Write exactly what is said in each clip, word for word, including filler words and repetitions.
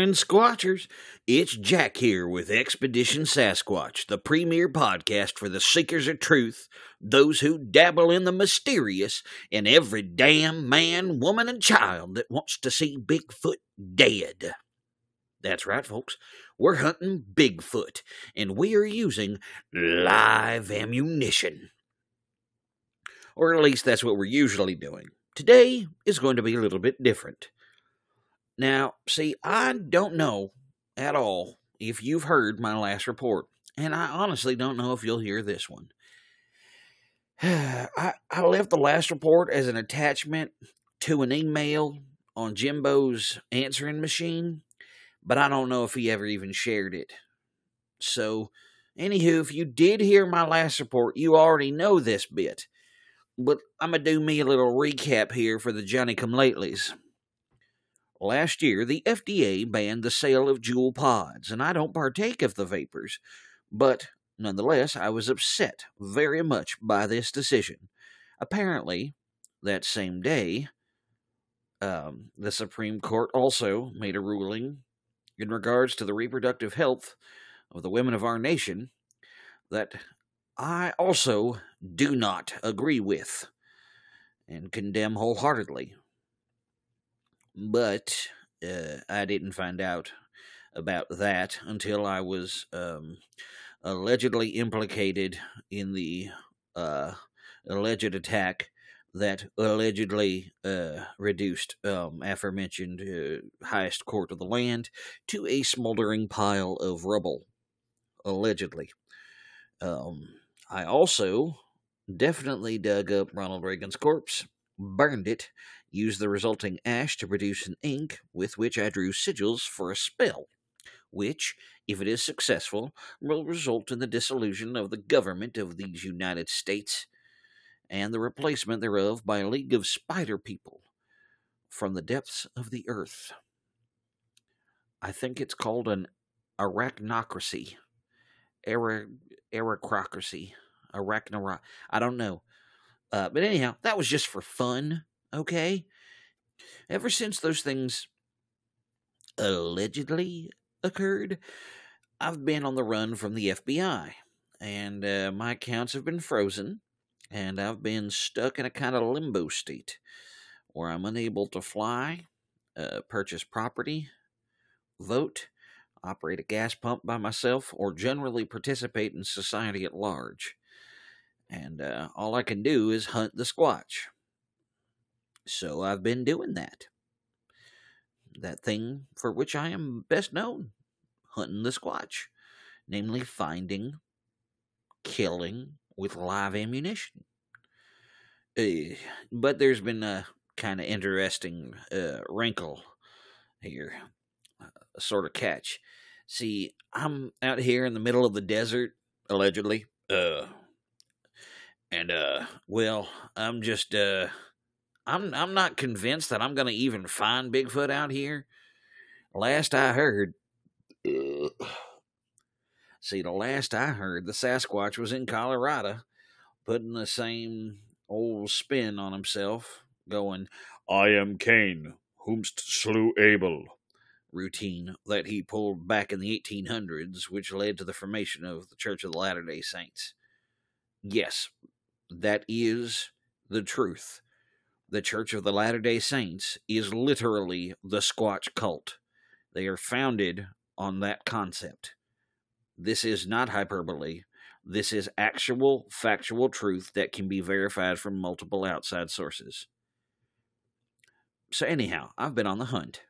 morning, Squatchers. It's Jack here with Expedition Sasquatch, the premier podcast for the seekers of truth, those who dabble in the mysterious, and every damn man, woman, and child that wants to see Bigfoot dead. That's right, folks. We're hunting Bigfoot, and we are using live ammunition. Or at least that's what we're usually doing. Today is going to be a little bit different. Now, see, I don't know at all if you've heard my last report, and I honestly don't know if you'll hear this one. I, I left the last report as an attachment to an email on Jimbo's answering machine, but I don't know if he ever even shared it. So, anywho, if you did hear my last report, you already know this bit, but I'm going to do me a little recap here for the Johnny-come-latelys. Last year, the F D A banned the sale of Juul pods, and I don't partake of the vapors, but nonetheless, I was upset very much by this decision. Apparently, that same day, um, the Supreme Court also made a ruling in regards to the reproductive health of the women of our nation that I also do not agree with and condemn wholeheartedly. But uh, I didn't find out about that until I was um, allegedly implicated in the uh, alleged attack that allegedly uh, reduced um, aforementioned uh, highest court of the land to a smoldering pile of rubble, allegedly. Um, I also definitely dug up Ronald Reagan's corpse, burned it, used the resulting ash to produce an ink with which I drew sigils for a spell, which, if it is successful, will result in the dissolution of the government of these United States and the replacement thereof by a league of spider people from the depths of the earth. I think it's called an arachnocracy. Ara, arachrocracy. Arachnora. I don't know. Uh, but anyhow, that was just for fun. Okay? Ever since those things allegedly occurred, I've been on the run from the F B I, and uh, my accounts have been frozen, and I've been stuck in a kind of limbo state where I'm unable to fly, uh, purchase property, vote, operate a gas pump by myself, or generally participate in society at large. And uh, all I can do is hunt the Squatch. So I've been doing that. That thing for which I am best known, hunting the Squatch. Namely, finding, killing with live ammunition. Uh, but there's been a kind of interesting uh, wrinkle here. A sort of catch. See, I'm out here in the middle of the desert, allegedly. Uh, and, uh, well, I'm just, uh... I'm I'm not convinced that I'm going to even find Bigfoot out here. Last I heard, uh, see, the last I heard, the Sasquatch was in Colorado, putting the same old spin on himself, going, "I am Cain, whomst slew Abel," routine that he pulled back in the eighteen hundreds, which led to the formation of the Church of the Latter-day Saints. Yes, that is the truth. The Church of the Latter-day Saints is literally the Squatch cult. They are founded on that concept. This is not hyperbole. This is actual, factual truth that can be verified from multiple outside sources. So anyhow, I've been on the hunt.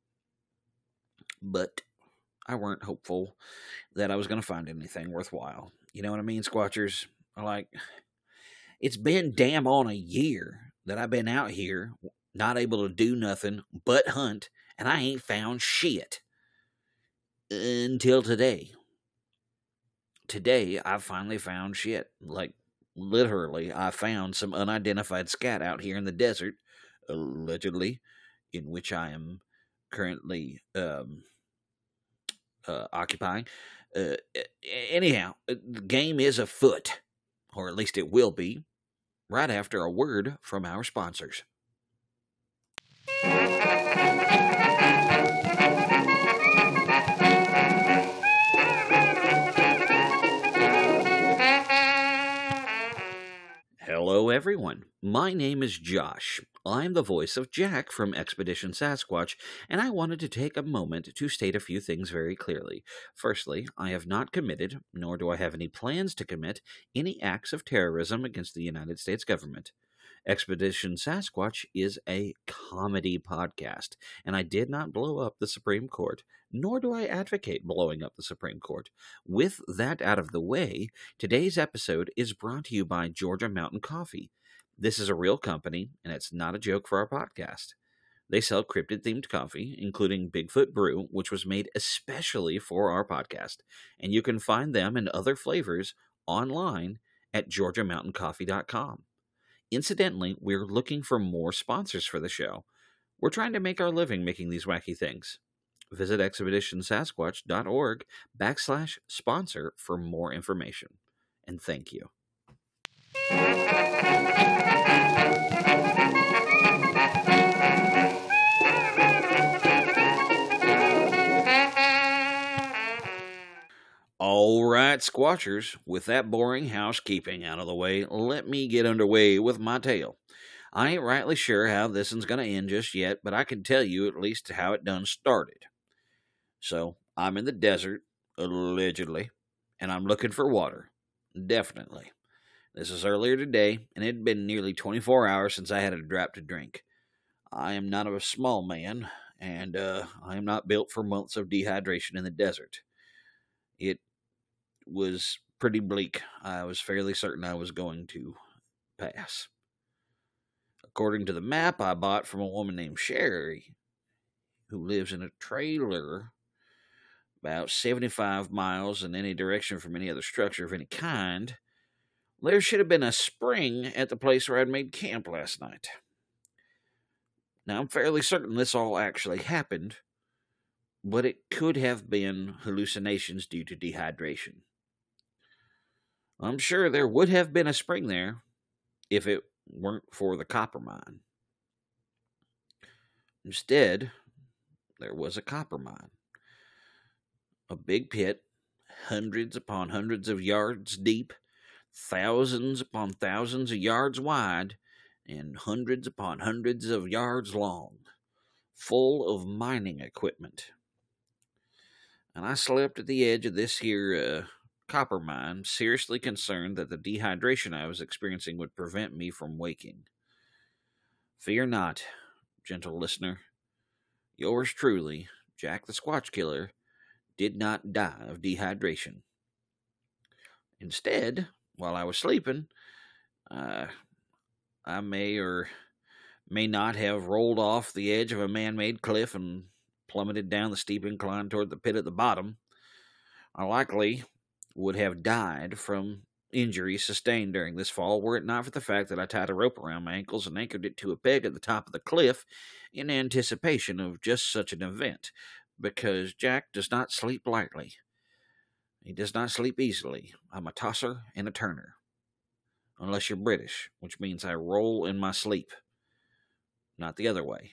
But I weren't hopeful that I was going to find anything worthwhile. You know what I mean, Squatchers? Like, it's been damn on a year that I've been out here, not able to do nothing but hunt, and I ain't found shit. Until today. Today, I finally found shit. Like, literally, I found some unidentified scat out here in the desert, allegedly, in which I am currently um, uh, occupying. Uh, anyhow, the game is afoot, or at least it will be, right after a word from our sponsors. everyone. My name is Josh. I'm the voice of Jack from Expedition Sasquatch, and I wanted to take a moment to state a few things very clearly. Firstly, I have not committed, nor do I have any plans to commit, any acts of terrorism against the United States government. Expedition Sasquatch is a comedy podcast, and I did not blow up the Supreme Court, nor do I advocate blowing up the Supreme Court. With that out of the way, today's episode is brought to you by Georgia Mountain Coffee. This is a real company, and it's not a joke for our podcast. They sell cryptid-themed coffee, including Bigfoot Brew, which was made especially for our podcast, and you can find them and other flavors online at georgia mountain coffee dot com. Incidentally, we're looking for more sponsors for the show. We're trying to make our living making these wacky things. Visit expedition sasquatch dot org backslash sponsor for more information. And thank you. All right, Squatchers, with that boring housekeeping out of the way, let me get underway with my tale. I ain't rightly sure how this one's going to end just yet, but I can tell you at least how it done started. So, I'm in the desert, allegedly, and I'm looking for water. Definitely. This is earlier today, and it had been nearly twenty-four hours since I had a drop to drink. I am not a small man, and uh, I am not built for months of dehydration in the desert. It was pretty bleak. I was fairly certain I was going to pass. According to the map I bought from a woman named Sherry, who lives in a trailer about seventy-five miles in any direction from any other structure of any kind, there should have been a spring at the place where I'd made camp last night. Now, I'm fairly certain this all actually happened, but it could have been hallucinations due to dehydration. I'm sure there would have been a spring there if it weren't for the copper mine. Instead, there was a copper mine. A big pit, hundreds upon hundreds of yards deep, thousands upon thousands of yards wide, and hundreds upon hundreds of yards long, full of mining equipment. And I slept at the edge of this here uh, copper mine, seriously concerned that the dehydration I was experiencing would prevent me from waking. Fear not, gentle listener. Yours truly, Jack the Squatch Killer, did not die of dehydration. Instead, while I was sleeping, uh, I may or may not have rolled off the edge of a man-made cliff and plummeted down the steep incline toward the pit at the bottom. I likely would have died from injuries sustained during this fall were it not for the fact that I tied a rope around my ankles and anchored it to a peg at the top of the cliff in anticipation of just such an event, because Jack does not sleep lightly. He does not sleep easily. I'm a tosser and a turner. Unless you're British, which means I roll in my sleep. Not the other way.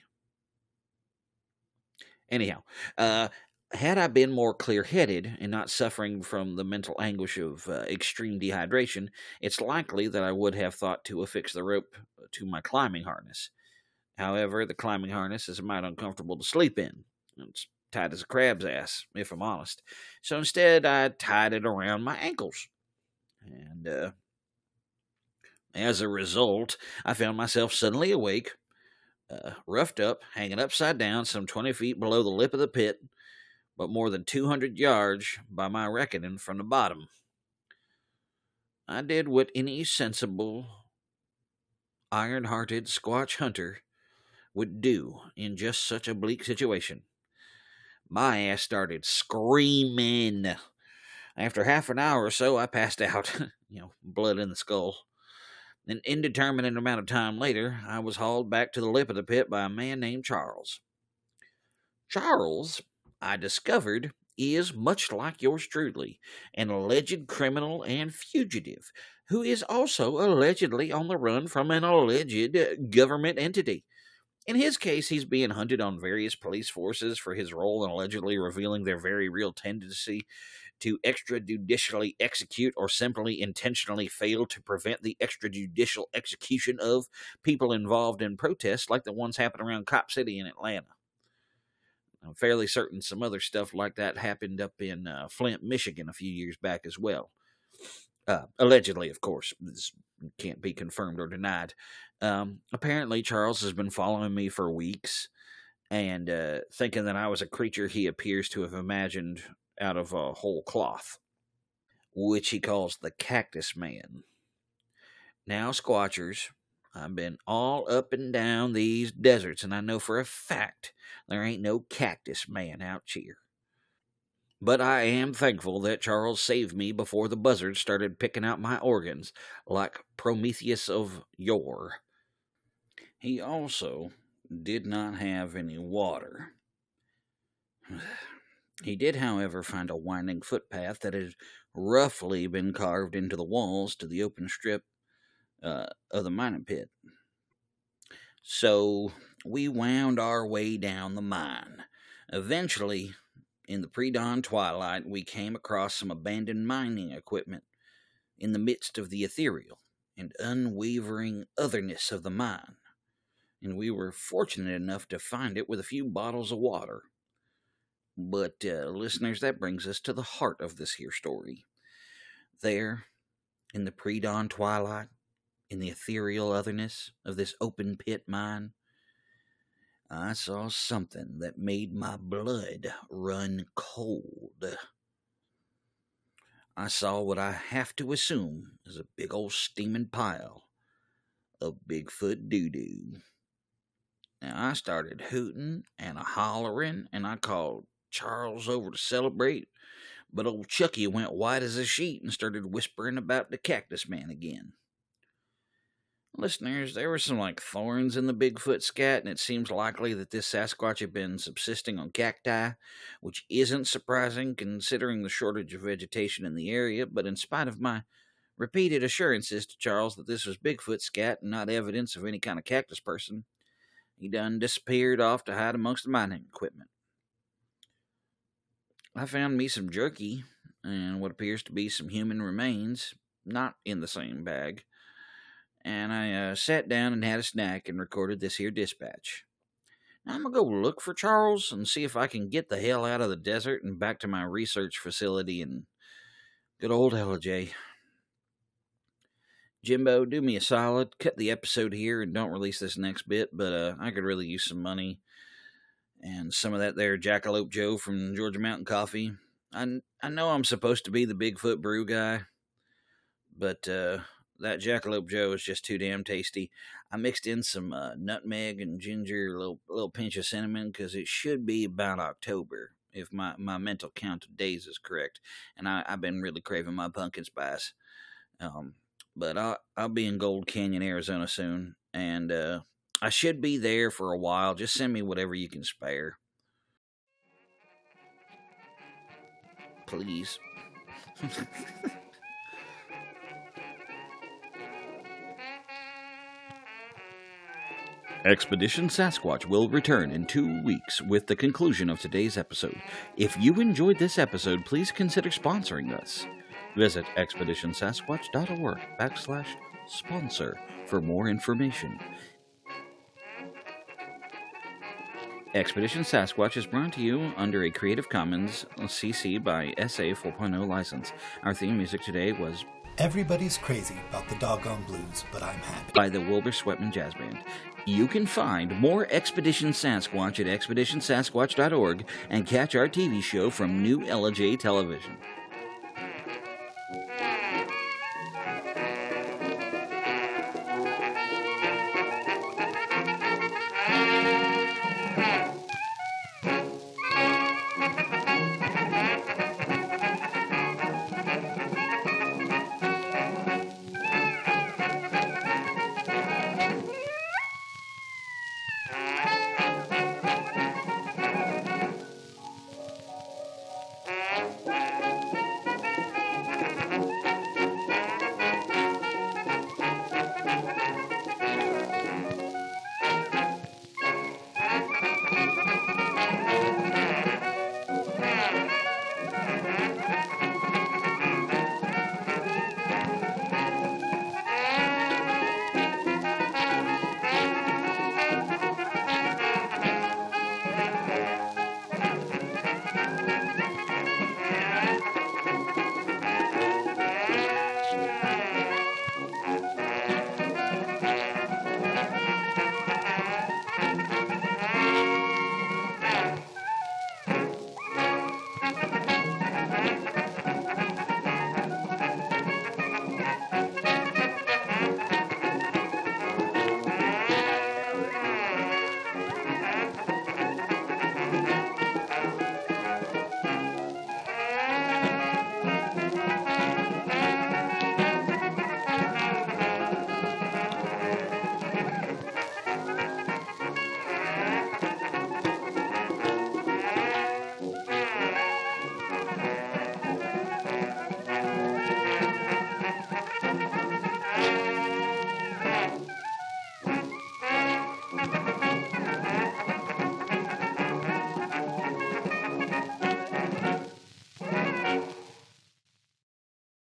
Anyhow, uh, had I been more clear-headed and not suffering from the mental anguish of uh, extreme dehydration, it's likely that I would have thought to affix the rope to my climbing harness. However, the climbing harness is a mite uncomfortable to sleep in. It's tight as a crab's ass, if I'm honest. So instead, I tied it around my ankles. And uh, as a result, I found myself suddenly awake, uh, roughed up, hanging upside down some twenty feet below the lip of the pit, but more than two hundred yards, by my reckoning, from the bottom. I did what any sensible, iron-hearted Squatch hunter would do in just such a bleak situation. My ass started screaming. After half an hour or so, I passed out, you know, blood in the skull. An indeterminate amount of time later, I was hauled back to the lip of the pit by a man named Charles. Charles, I discovered, is, much like yours truly, an alleged criminal and fugitive, who is also allegedly on the run from an alleged government entity. In his case, he's being hunted on various police forces for his role in allegedly revealing their very real tendency to extrajudicially execute or simply intentionally fail to prevent the extrajudicial execution of people involved in protests like the ones happening around Cop City in Atlanta. I'm fairly certain some other stuff like that happened up in uh, Flint, Michigan a few years back as well. Uh, allegedly, of course. This can't be confirmed or denied. Um, apparently, Charles has been following me for weeks and uh, thinking that I was a creature he appears to have imagined out of a whole cloth, which he calls the Cactus Man. Now, Squatchers, I've been all up and down these deserts, and I know for a fact there ain't no Cactus Man out here. But I am thankful that Charles saved me before the buzzards started picking out my organs, like Prometheus of yore. He also did not have any water. He did, however, find a winding footpath that had roughly been carved into the walls to the open strip uh, of the mining pit. So we wound our way down the mine. Eventually, in the pre-dawn twilight, we came across some abandoned mining equipment in the midst of the ethereal and unwavering otherness of the mine, and we were fortunate enough to find it with a few bottles of water. But, uh, listeners, that brings us to the heart of this here story. There, in the pre-dawn twilight, in the ethereal otherness of this open pit mine, I saw something that made my blood run cold. I saw what I have to assume is a big old steaming pile of Bigfoot doo-doo. Now, I started hooting and a-hollering, and I called Charles over to celebrate, but old Chucky went white as a sheet and started whispering about the Cactus Man again. Listeners, there were some like thorns in the Bigfoot scat, and it seems likely that this Sasquatch had been subsisting on cacti, which isn't surprising considering the shortage of vegetation in the area, but in spite of my repeated assurances to Charles that this was Bigfoot scat and not evidence of any kind of cactus person, he done disappeared off to hide amongst the mining equipment. I found me some jerky and what appears to be some human remains, not in the same bag, and I uh, sat down and had a snack and recorded this here dispatch. Now I'm going to go look for Charles and see if I can get the hell out of the desert and back to my research facility in good old L J. Jimbo, do me a solid, cut the episode here and don't release this next bit, but uh, I could really use some money and some of that there Jackalope Joe from Georgia Mountain Coffee. I, I know I'm supposed to be the Bigfoot brew guy, but uh, that Jackalope Joe is just too damn tasty. I mixed in some uh, nutmeg and ginger, a little, little pinch of cinnamon, because it should be about October, if my, my mental count of days is correct. And I, I've been really craving my pumpkin spice. Um, but I'll, I'll be in Gold Canyon, Arizona soon, and uh, I should be there for a while. Just send me whatever you can spare. Please. Expedition Sasquatch will return in two weeks with the conclusion of today's episode. If you enjoyed this episode, please consider sponsoring us. Visit expeditionsasquatch.org backslash sponsor for more information. Expedition Sasquatch is brought to you under a Creative Commons C C by S A four point oh license. Our theme music today was Everybody's Crazy About the Doggone Blues, But I'm Happy by the Wilbur Sweatman Jazz Band. You can find more Expedition Sasquatch at expedition sasquatch dot org and catch our T V show from New L J Television.